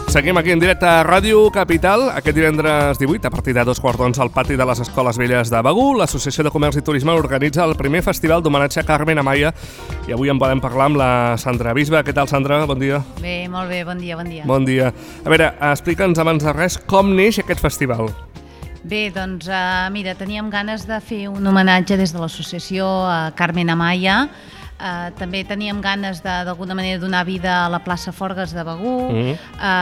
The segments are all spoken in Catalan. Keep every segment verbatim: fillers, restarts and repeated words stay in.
Seguim aquí en directe a Ràdio Capital, aquest divendres divuit, a partir de dos quarts d'onze al pati de les Escoles Velles de Begur. L'Associació de Comerç i Turisme organitza el primer festival d'homenatge a Carmen Amaya i avui en podem parlar amb la Sandra Bisbe. Què tal, Sandra? Bon dia. Bé, molt bé, bon dia, bon dia. Bon dia. A veure, explica'ns abans de res com neix aquest festival. Bé, doncs, uh, mira, teníem ganes de fer un homenatge des de l'associació a Carmen Amaya. Uh, també teníem ganes de, d'alguna manera, donar vida a la plaça Forgues de Begur, mm-hmm.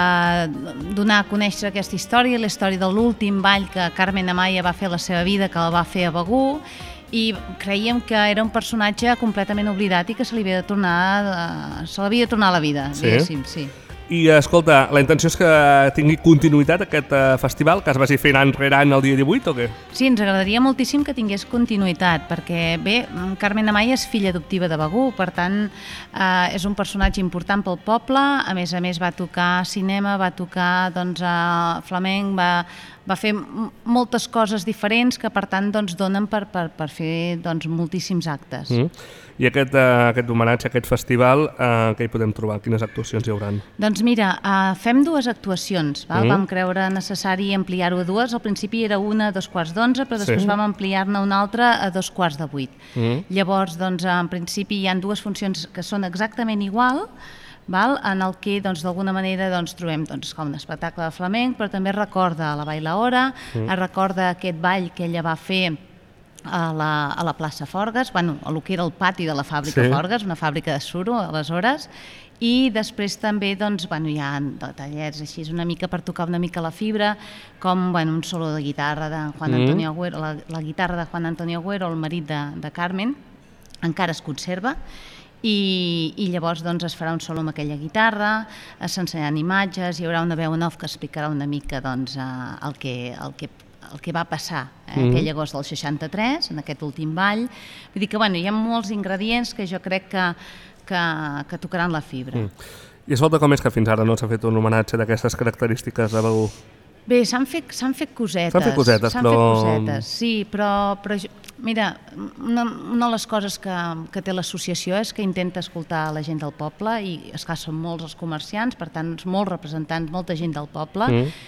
uh, donar a conèixer aquesta història, la història de l'últim ball que Carmen Amaya va fer a la seva vida, que la va fer a Begur, i creiem que era un personatge completament oblidat i que se li havia de tornar, uh, se l'havia de tornar a la vida, sí? diguéssim, sí. I, escolta, la intenció és que tingui continuïtat aquest uh, festival, que es vagi fent any rere any el dia divuit, o què? Sí, ens agradaria moltíssim que tingués continuïtat, perquè, bé, Carmen Amaya és filla adoptiva de Begur, per tant, eh, és un personatge important pel poble, a més a més va tocar cinema, va tocar doncs, eh, flamenc, va, va fer moltes coses diferents que, per tant, doncs, donen per, per, per fer doncs, moltíssims actes. Mm. I aquest, uh, aquest homenatge, aquest festival, uh, què hi podem trobar? Quines actuacions hi haurà? Doncs mira, uh, fem dues actuacions. Val? Mm. Vam creure necessari ampliar-ho a dues. Al principi era una a dos quarts d'onze, però després sí. vam ampliar-ne una altra a dos quarts de vuit. Mm. Llavors, doncs, en principi hi ha dues funcions que són exactament igual, val? En el que doncs, d'alguna manera doncs, trobem doncs, com un espectacle de flamenc, però també recorda la Bailaora, mm. recorda aquest ball que ella va fer a la, a la plaça Forgues, bueno, a lo que era el pati de la fàbrica sí. Forgues, una fàbrica de suro aleshores, i després també doncs, bueno, hi ha detallets així una mica per tocar una mica la fibra, com bueno, un solo de guitarra de Juan mm. Antonio Agüero, la, la guitarra de Juan Antonio Agüero, el marit de, de Carmen, encara es conserva, i, i llavors doncs, es farà un solo amb aquella guitarra, s'ensenyaran imatges, hi haurà una veu en off que explicarà una mica doncs, el que, el que el que va passar eh, mm. aquell agost del seixanta-tres, en aquest últim ball. Vull dir que bueno, hi ha molts ingredients que jo crec que, que, que tocaran la fibra. Mm. I escolta, com és que fins ara no s'ha fet un homenatge d'aquestes característiques de Begur? Bé, s'han fet, s'han fet cosetes. S'han fet cosetes, s'han però... fet cosetes, sí, però, però mira, una, una de les coses que, que té l'associació és que intenta escoltar la gent del poble i, esclar, són molts els comerciants, per tant, molts representants, molta gent del poble, mm.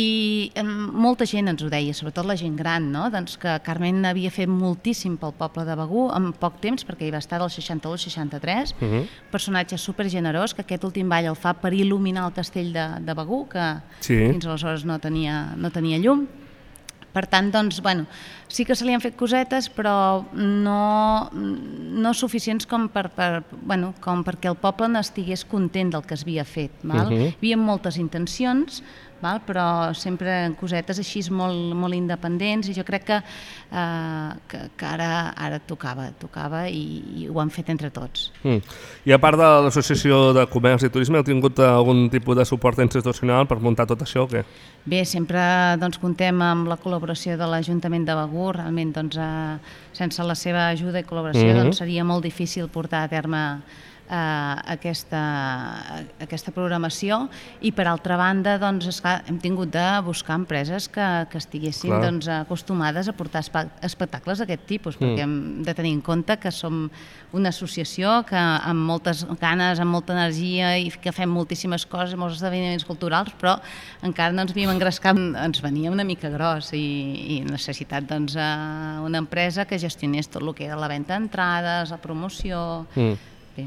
i molta gent ens ho deia, sobretot la gent gran, no? Doncs que Carmen havia fet moltíssim pel poble de Begur en poc temps, perquè hi va estar del seixanta-u al seixanta-tres, uh-huh. personatge supergenerós, que aquest últim ball el fa per il·luminar el castell de, de Begur, que sí. fins aleshores no tenia, no tenia llum. Per tant, doncs, bueno, sí que se li han fet cosetes, però no, no suficients com, per, per, bueno, com perquè el poble n'estigués content del que es havia fet. Val? Uh-huh. Hi havia moltes intencions, val? Però sempre en cosetes així molt, molt independents, i jo crec que, eh, que, que ara, ara tocava, tocava i, i ho han fet entre tots. Mm. I a part de l'Associació de Comerç i Turisme, heu tingut algun tipus de suport institucional per muntar tot això o què? Bé, sempre doncs, contem amb la col·laboració de l'Ajuntament de Begur, realment doncs, eh, sense la seva ajuda i col·laboració mm-hmm. doncs, seria molt difícil portar a terme Uh, aquesta, aquesta programació, i per altra banda doncs, esclar, hem tingut de buscar empreses que, que estiguessin doncs, acostumades a portar espectacles d'aquest tipus, mm. perquè hem de tenir en compte que som una associació que amb moltes ganes, amb molta energia, i que fem moltíssimes coses, molts esdeveniments culturals, però encara no ens havíem engrescat, ens venia una mica gros, i, i necessitat doncs, una empresa que gestionés tot el que era la venda d'entrades, la promoció... Mm.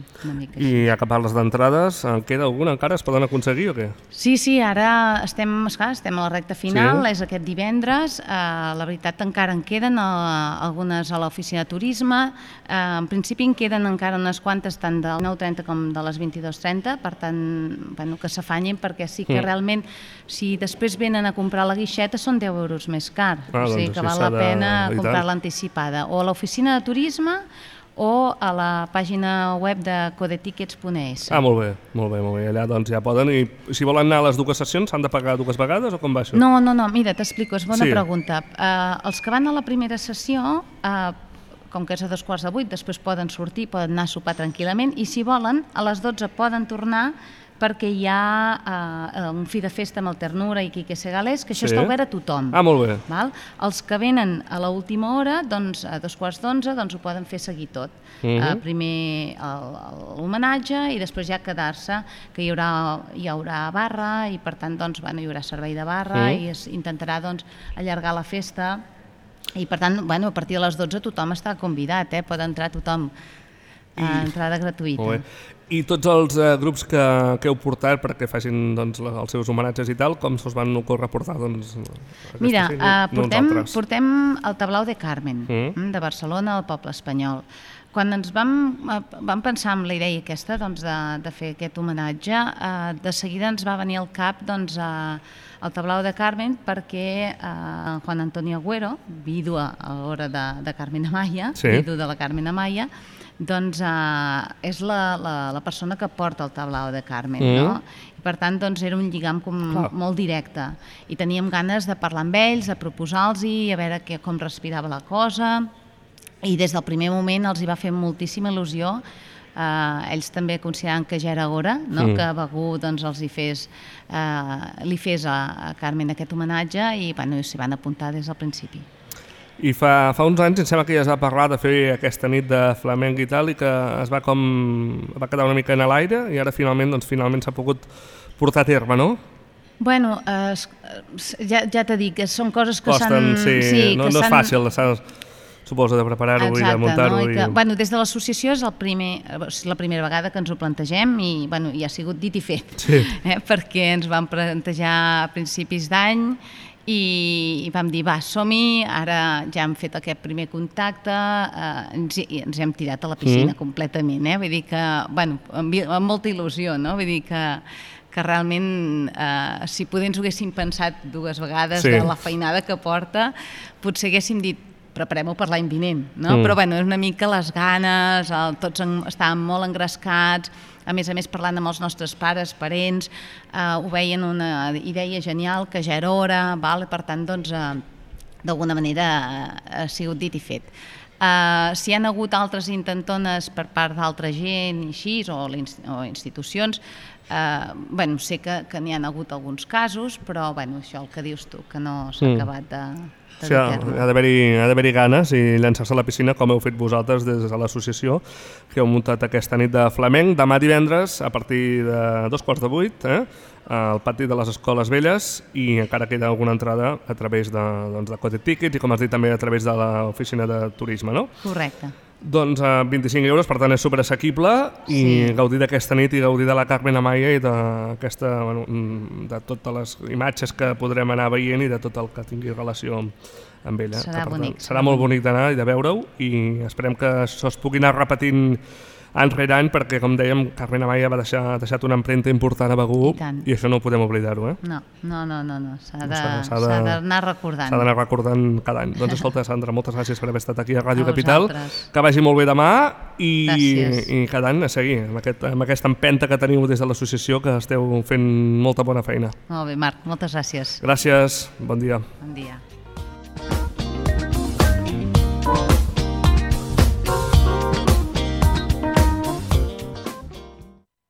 I ja que parles d'entrades, en queda alguna encara? Es poden aconseguir o què? Sí, sí, ara estem, esclar, estem a la recta final, sí. És aquest divendres, eh, la veritat encara en queden eh, algunes a l'oficina de turisme, eh, en principi en queden encara unes quantes tant del nou trenta com de les vint-i-dos trenta, per tant, bueno, que s'afanyin, perquè sí que mm. realment, si després venen a comprar la guixeta, són deu euros més car, ah, o sigui doncs, que val la pena de... comprar-la anticipada, o a l'oficina de turisme, o a la pàgina web de codetickets punt es. Ah, molt bé, molt bé, molt bé. Allà doncs ja poden, i si volen anar a les dues sessions s'han de pagar dues vegades o com va això? No, no, no, mira, t'explico, és bona sí. pregunta. Uh, els que van a la primera sessió, uh, com que és a dos quarts de vuit, després poden sortir, poden anar a sopar tranquil·lament, i si volen, a les dotze poden tornar perquè hi ha uh, un fi de festa amb el Ternura i Quique Segales, que això sí. està obert a tothom. Ah, molt bé. Val? Els que venen a l'última hora, doncs, a dos quarts d'onze, doncs ho poden fer seguir tot. Uh-huh. uh, primer l'homenatge i després ja quedar-se, que hi haurà, hi haurà barra i per tant doncs, bueno, hi haurà servei de barra uh-huh. i es intentarà doncs, allargar la festa i per tant bueno, a partir de les dotze tothom està convidat, eh? Pot entrar tothom a I... entrada gratuïta. I tots els eh, grups que, que heu portat perquè facin doncs, els seus homenatges i tal, com se'ls van ocórrer portar? Doncs, Mira, fi, uh, portem, portem el Tablau de Carmen, mm. de Barcelona, al poble espanyol. Quan ens vam, vam pensar en la idea aquesta doncs, de, de fer aquest homenatge, uh, de seguida ens va venir al cap doncs, uh, el Tablau de Carmen perquè uh, Juan Antonio Agüero, vídua a l'hora de, de Carmen Amaya, sí. vídua de la Carmen Amaya, doncs uh, és la, la, la persona que porta el Tablau de Carmen, mm. no? I per tant doncs, era un lligam com, molt directe i teníem ganes de parlar amb ells, de proposar-los-hi, a veure que, com respirava la cosa i des del primer moment els hi va fer moltíssima il·lusió. Uh, ells també consideraven que ja era hora, no? mm. que Begur doncs, els hi fes, uh, li fes a, a Carmen aquest homenatge i bueno, s'hi van apuntar des del principi. I fa, fa uns anys em sembla que ja es va parlar de fer aquesta nit de flamenc i tal i que es va com va quedar una mica en l'aire i ara finalment doncs, finalment s'ha pogut portar a terme, no? Bueno, eh, ja, ja t'he dit que són coses que s'han... Sí, sí, no, no és fàcil, suposo, de preparar-ho i de muntar-ho. No? I que, i... bueno, des de l'associació és el primer, la primera vegada que ens ho plantegem i, bueno, i ha sigut dit i fet, sí. eh? perquè ens vam plantejar a principis d'any i vam dir, va, som-hi, ara ja hem fet aquest primer contacte, eh, ens, ens hem tirat a la piscina mm. completament, eh? Vull dir que, bueno, amb, amb molta il·lusió, no? Vull dir que, que realment, eh, si poder ens ho haguéssim pensat dues vegades sí. de la feinada que porta, potser haguéssim dit, preparem-ho per l'any vinent, no? Mm. Però bueno, és una mica les ganes, el, tots en, estàvem molt engrescats, a més a més parlant amb els nostres pares, parents, eh, ho veien una idea genial, que ja era hora, val? Per tant, doncs, eh, d'alguna manera ha sigut dit i fet. Uh, si hi ha hagut altres intentones per part d'altra gent i així, o, o institucions, uh, bueno, sé que, que n'hi ha hagut alguns casos, però bueno, això el que dius tu, que no s'ha mm. acabat de... O sigui, ha d'haver-hi ganes i llançar-se a la piscina com heu fet vosaltres des de l'associació que heu muntat aquesta nit de flamenc. Demà divendres, a partir de dos quarts de vuit, eh, al pati de les Escoles Velles i encara queda alguna entrada a través de, doncs, de Cote Tickets i, com has dit, també a través de l'oficina de turisme, no? Correcte. Doncs a vint-i-cinc euros, per tant és superassequible i sí. gaudir d'aquesta nit i gaudir de la Carmen Amaya i de, bueno, de totes les imatges que podrem anar veient i de tot el que tingui relació amb ella. Serà que, bonic. Tant, serà molt bonic d'anar i de veure-ho i esperem que això es pugui anar repetint any rere any perquè, com dèiem, Carmen Amaya va deixar deixat una empremta important a Begur i, i això no ho podem oblidar-ho. Eh? No, no, no, no, no. s'ha d'anar recordant. S'ha d'anar recordant cada any. Doncs escolta, Sandra, moltes gràcies per haver estat aquí a Ràdio a Capital. Vosaltres. Que vagi molt bé demà i, i cada any a seguir amb, aquest, amb aquesta empenta que teniu des de l'associació que esteu fent molta bona feina. Molt bé, Marc, moltes gràcies. Gràcies, bon dia. Bon dia.